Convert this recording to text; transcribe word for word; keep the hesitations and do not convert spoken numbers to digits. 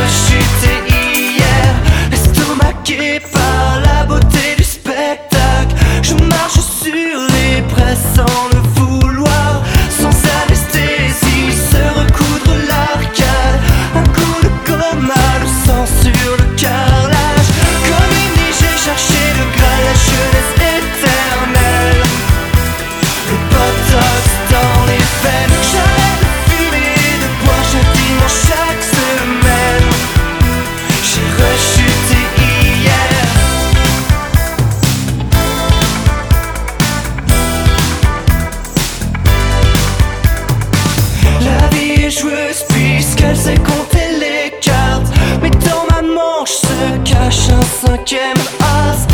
rechuté hier, estomaqué par la beauté du spectacle. Je marche sur les braises sans le vouloir, sans anesthésie, se recoudre l'arcade. Un coup de gommade, le sang sur le carrelage. Comme une nuit j'ai cherché le graal, la jeunesse éternelle. Le botox dans les veines, j'arrête de fumer, de boire chaque dimanche, chaque semaine. J'ai rechuté hier. La vie est joueuse puisqu'elle sait compter les cartes, mais dans ma manche se cache un cinquième as.